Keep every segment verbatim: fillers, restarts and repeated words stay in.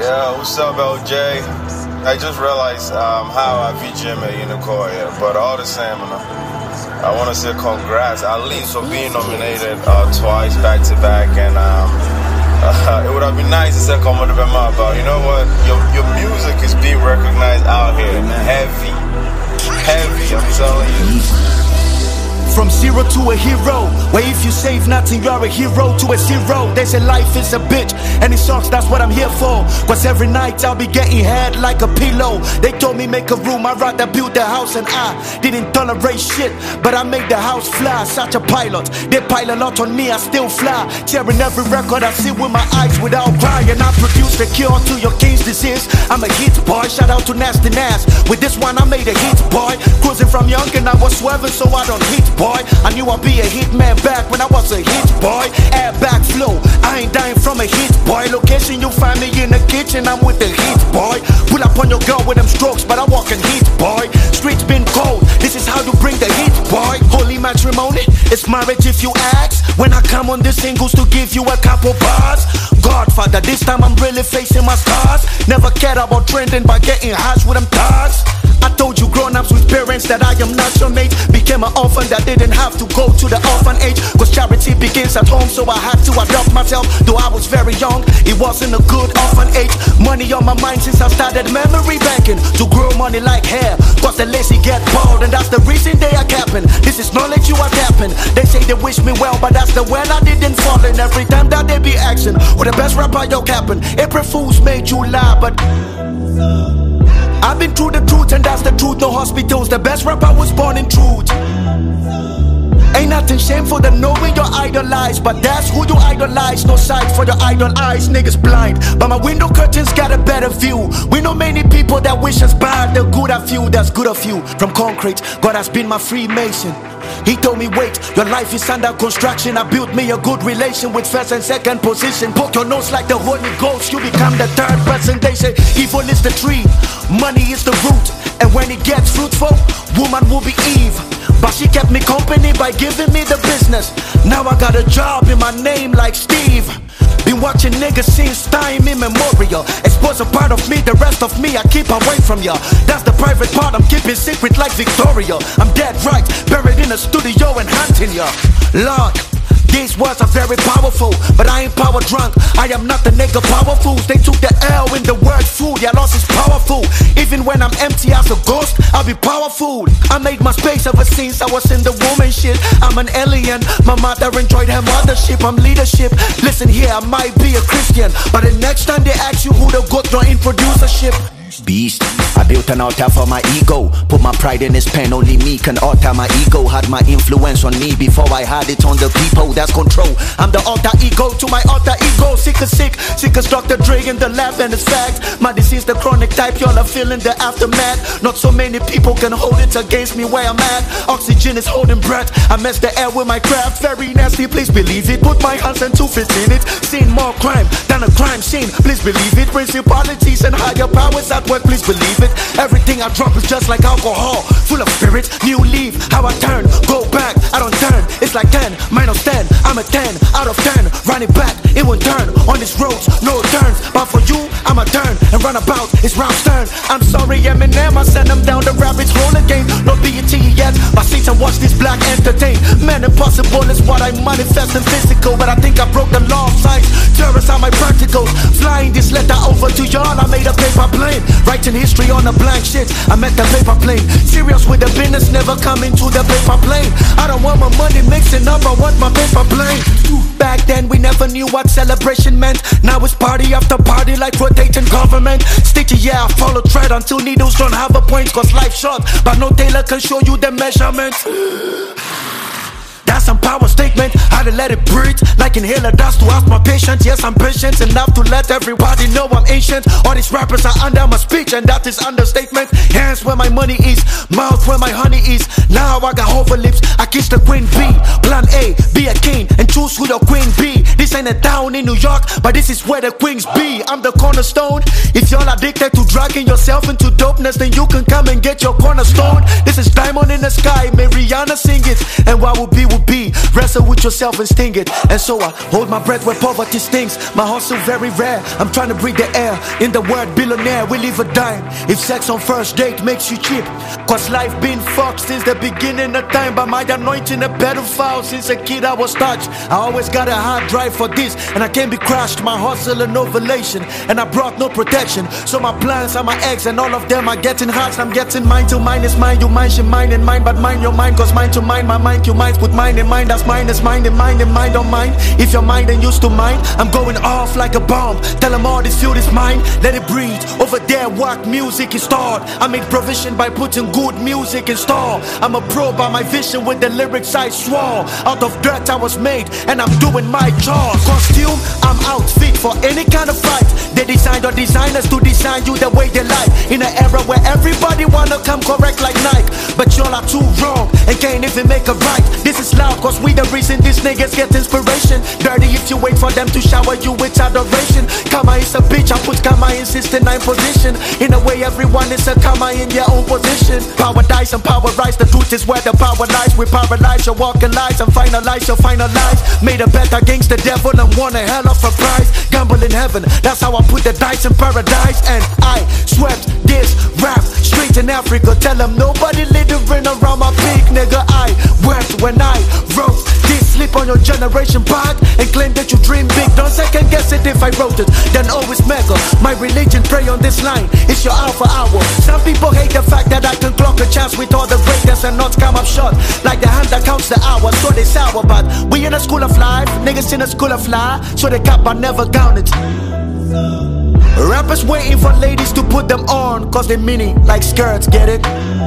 Yeah, what's up, L J? I just realized um, how I V G M at Unicore, yeah, but all the same, you know, I want to say congrats, at least for being nominated uh, twice back to back, and um, uh, it would have been nice to say come on the Bema, but you know what, your, your music is being recognized out here, heavy, heavy, I'm telling you. From zero to a hero, where if you save nothing, you're a hero to a zero. They say life is a bitch, and it sucks, that's what I'm here for. Cause every night I'll be getting head like a pillow. They told me make a room, I'd rather build a house, and I didn't tolerate shit, but I made the house fly. Such a pilot, they pile a lot on me, I still fly. Tearing every record I see with my eyes without crying. I produce the cure to your king's disease. I'm a hit boy, shout out to Nasty Nas. With this one I made a hit boy. Cruising from young and I was swerving so I don't hit boy. I knew I'd be a hit man back when I was a hit boy. Airbag flow, I ain't dying from a hit boy. Location you find me in the kitchen, I'm with the hit boy. Pull up on your girl with them strokes, but I walk in hit boy. Streets been cold, this is how you bring the hit boy. Holy matrimony, it's marriage if you ask. When I come on the singles to give you a couple bars. Godfather, this time I'm really facing my scars. Never cared about trending by getting harsh with them thoughts. I told you grown-ups with parents that I am not your mate. Became an orphan that didn't have to go to the orphanage. Cause charity begins at home, so I had to adopt myself. Though I was very young, it wasn't a good orphanage. Money on my mind since I started memory banking. To grow money like hair, cause the lazy get bald, and that's the reason they are capping. This is knowledge you are tapping. They say they wish me well, but that's the well I didn't fall in. Every time that they be action, or the best rapper yo capping. April Fools made you lie, but I've been through the truth, and that's the truth. No hospitals, the best rapper was born in truth. Ain't nothing shameful than knowing you're idolized, but that's who you idolize. No sight for your idol eyes, niggas blind. But my window curtains got a better view. We know many people that wish us bad. The good of you, that's good of you. From concrete, God has been my Freemason. He told me wait, your life is under construction. I built me a good relation with first and second position. Poke your nose like the Holy Ghost, you become the third person. They say evil is the tree, money is the root, and when it gets fruitful, woman will be Eve. But she kept me company by giving me the business. Now I got a job in my name like Steve. Been watching niggas since time immemorial. Expose a part of me, the rest of me I keep away from ya. That's the private part, I'm keeping secret like Victoria. I'm dead right, buried in a studio and hunting ya. Lord, these words are very powerful, but I ain't power drunk. I am not the nigga powerful. They took the L in the word food. Yeah, loss is powerful. Even when I'm empty as a ghost, I'll be powerful. I made my space ever since I was in the woman shit. I'm an alien. My mother enjoyed her mothership. I'm leadership. Listen here, I might be a Christian, but the next time they ask you who the goat don't introduce a ship. Beast, I built an altar for my ego. Put my pride in his pen, only me can alter my ego. Had my influence on me before I had it on the people. That's control, I'm the alter ego to my alter ego. Sick as sick, sick as Doctor Dre in the lab, and it's fact. My disease, the chronic type, y'all are feeling the aftermath. Not so many people can hold it against me where I'm at. Oxygen is holding breath, I mess the air with my craft. Very nasty, please believe it. Put my hands and two feet in it. Seen more crime than a crime scene, please believe it. Principalities and higher powers at work, please believe it. Everything I drop is just like alcohol, full of spirit. New leaf, how I turn, go back, I don't turn. It's like ten, minus ten, I'm a ten out of ten. Run it back, it won't turn. On these roads, no turns. But for you, I'm a turn and run about, it's round turn. I'm sorry, Eminem, I send them down the rabbit's hole again. No B E T yet, but since I watch this black entertain. Man, impossible is what I manifest in physical, but I think I broke the law of science. Terrorists are my practicals. Flying this letter over to y'all, I made a paper plane. Writing history on a blank shit, I met the paper plane. Serious with the business, never come into the paper plane. I don't want my money mixing up, I want my paper plane. Back then we never knew what celebration meant. Now it's party after party like rotating government. Stitchy, yeah, I follow thread until needles don't have a point. Cause life's short, but no tailor can show you the measurements. That's some power statement, how to let it breathe. Like inhaler dust to ask my patience. Yes, I'm patient enough to let everybody know I'm ancient. All these rappers are under my speech, and that is understatement. Hands where my money is, mouth where my honey is. Now I got hover lips, I kiss the queen bee. Plan A, be a king, and choose who your queen be. This ain't a town in New York, but this is where the queens be. I'm the cornerstone. If y'all addicted to dragging yourself into dopeness, then you can come and get your cornerstone. This is diamond in the sky, may Rihanna sing it. And what would be will be. Wrestle with yourself and sting it. And so I hold my breath where poverty stings. My hustle very rare, I'm trying to breathe the air. In the word billionaire, we leave a dime. If sex on first date makes you cheap, cause life been fucked since the beginning of time. By my anointing a pedophile, since a kid I was touched. I always got a hard drive for this, and I can't be crushed. My hustle and ovulation, and I brought no protection. So my plans are my eggs, and all of them are getting hot. I'm getting mine till mine is mine. You mind your mine and mine, but mind your mind, cause mine to mine. My mind you mind, put mine in mind. That's mine is mine and mine and mine don't mind. If your mind ain't used to mine, I'm going off like a bomb. Tell them all this field is mine, let it breathe. Over there what music is stored. I made provision by putting good music in store. I'm a pro by my vision with the lyrics I swore. Out of dirt I was made, and I'm doing my chores. Costume, I'm outfit for any kind of fight. They designed or designers to design you the way they like. In an era where everybody wanna come correct like Nike, but y'all are too wrong and can't even make a right. This is loud cause we the reason these niggas get inspiration. Dirty if you wait for them to shower you with adoration. Karma is a bitch, I put karma in sixty-nine position. In a way everyone is a karma in your own position. Power dies and power rise, the truth is where the power lies. We paralyze your walking lies and finalize your final lies. Made a bet against the devil and won a hell of a prize. Gamble in heaven, that's how I put the dice in paradise. And I swept this rap straight in Africa. Tell them nobody littering around my peak, nigga. I wept when I wrote this. Sleep on your generation back and claim that you dream big. Don't second guess it if I wrote it, then always mega. My religion pray on this line, it's your alpha hour. Some people hate the fact that I can clock a chance with all the greatness and not come up short. Like the hand that counts the hours, so they sour. But we in a school of life, niggas in a school of life, so they cap but never count it. Rappers waiting for ladies to put them on, cause they mini like skirts, get it?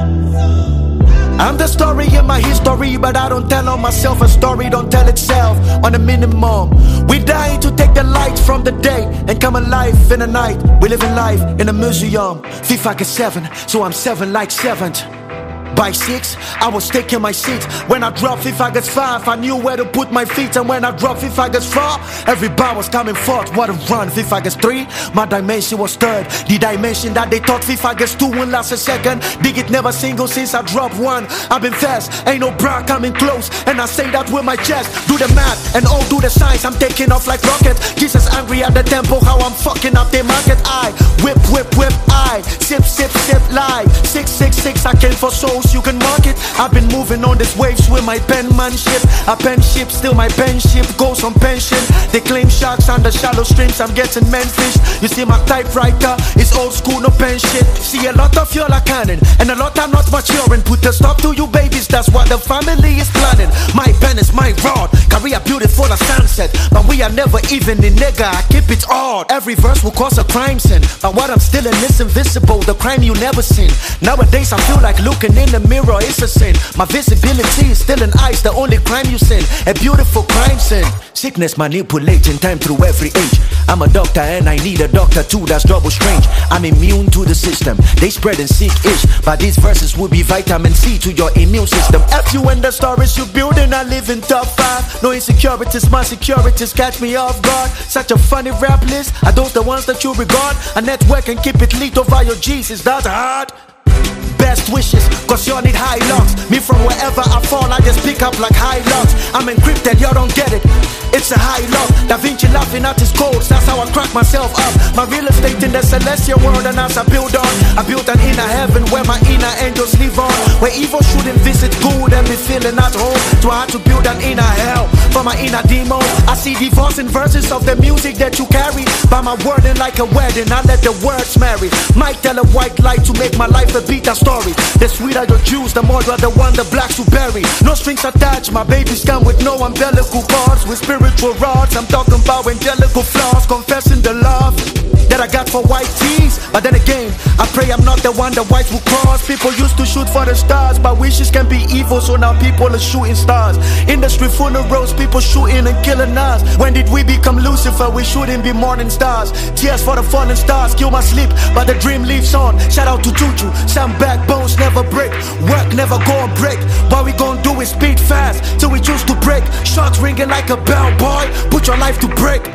I'm the story in my history, but I don't tell on myself. A story don't tell itself on a minimum. We dying to take the light from the day and come alive in the night. We live in life in a museum. FIFA is seven, so I'm seven like seventh. By six, I was taking my seat. When I dropped FIFA gets five, I knew where to put my feet. And when I dropped FIFA gets four, every bar was coming forth. What a run. FIFA gets three, my dimension was third. The dimension that they thought FIFA gets two won't last a second. Dig it never single since I dropped one. I've been fast, ain't no bra coming close. And I say that with my chest. Do the math and all do the science. I'm taking off like rocket. Jesus angry at the tempo, how I'm fucking up their market. I whip, whip, whip, I sip, sip, sip, lie. Six, six, six, I came for souls. You can mark it. I've been moving on these waves with my penmanship. I pen ship, still my pen ship goes on pension. They claim sharks under shallow streams, I'm getting menfish. You see my typewriter is old school, no pen shit. See a lot of y'all are cannon, and a lot are not maturing. Put a stop to you babies, that's what the family is planning. My pen is my rod, career beautiful as sunset. But we are never even in nigga, I keep it odd. Every verse will cause a crime scene, but what I'm still in is invisible, the crime you never seen. Nowadays I feel like looking in the mirror is a sin. My visibility is still in eyes, the only crime you sin. A beautiful crime sin. Sickness manipulating time through every age. I'm a doctor and I need a doctor too, that's double strange. I'm immune to the system, they spreading sick-ish. But these verses will be vitamin C to your immune system. F you and the stories you building, I live in top five. No insecurities, my securities catch me off guard. Such a funny rap list, are those the ones that you regard? A network and keep it lit over your G's, is that hard? Best wishes, cause y'all need high locks. Me from wherever I fall, I just pick up like high locks. I'm encrypted, y'all don't get it. It's a high lock. Da Vinci laughing at his codes, that's how I crack myself up. My real estate in the celestial world, and as I build on, I built an inner heaven where my inner angels live on. Where evil shouldn't visit good and be feeling at home. So I had to build an inner hell for my inner demon. I see divorce in verses of the music that you carry. By my wording like a wedding, I let the words marry. Might tell a white lie to make my life a beat a story. The sweeter your juice, the more you're the one the blacks will bury. No strings attached, my babies come with no umbilical cords. With spiritual rods, I'm talking about angelical flaws. Confessing the love that I got for white tees. But then again, I pray I'm not the one the whites will cross. People used to shoot for the stars, but wishes can be evil, so now people are shooting stars. Industry full of roads, people shooting and killing us. When did we become Lucifer? We shouldn't be morning stars. Tears for the fallen stars, kill my sleep, but the dream lives on. Shout out to Juju, some backbones never break. Work never go on break. What we gon' do is speed fast till we choose to break. Shots ringing like a bell, boy, put your life to break.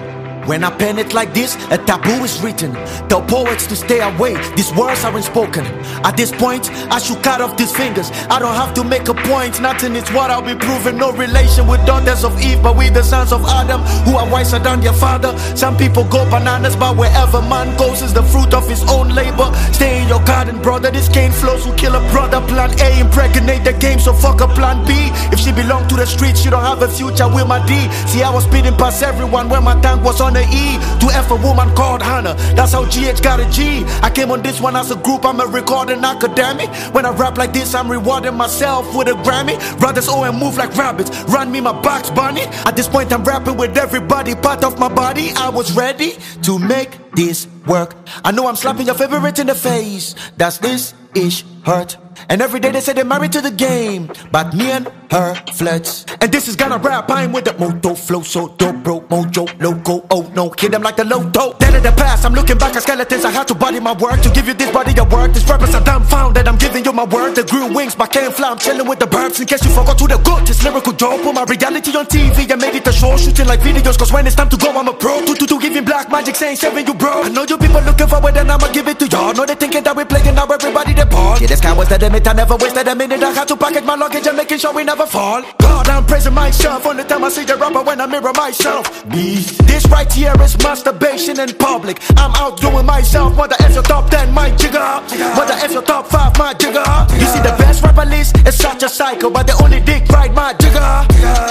When I pen it like this, a taboo is written. Tell poets to stay away, these words aren't spoken. At this point, I should cut off these fingers. I don't have to make a point, nothing is what I'll be proving. No relation with daughters of Eve, but with the sons of Adam, who are wiser than their father. Some people go bananas, but wherever man goes is the fruit of his own labor. Stay in your garden, brother, this cane flows will kill a brother. Plan A, impregnate the game, so fuck a plan B. If she belong to the streets, she don't have a future with my D. See, I was speeding past everyone when my tank was on the E. To F a woman called Hannah, that's how G H got a G. I came on this one as a group, I'm a recording academic. When I rap like this, I'm rewarding myself with a Grammy. Brothers owe and move like rabbits, run me my box bunny. At this point I'm rapping with everybody, part of my body. I was ready to make this work. I know I'm slapping your favorite in the face. That's this ish hurt. And every day they say they're married to the game, but me and her flirts. And this is gonna rap, I'm with the moto flow, so dope, bro, mojo, loco, oh no, hit them like the loto. Dead in the past, I'm looking back at skeletons. I had to body my work to give you this body of work. These rappers are dumbfounded, I'm giving you my word. The grew wings, but can't fly, I'm chilling with the birds. In case you forgot who the good, this lyrical dope. Put my reality on T V, I made it a show, shooting like videos, cause when it's time to go, I'm a pro. To, to, to giving black magic, saying seven you bro. I know you people looking forward, and I'ma give it to y'all. Know they thinking that we're playing, now everybody they ball. Yeah, this guy was the limit, I never wasted a minute. I had to package my luggage and making sure we never fall. God, I'm praising myself on the time I see the rapper when I mirror myself. Beast. This right here is masturbation in public. I'm out doing myself. Whether F your top ten, my jigger. Whether F your top five, my jigger. You see the best rapper list is such a cycle, but they only dick right, my jigger.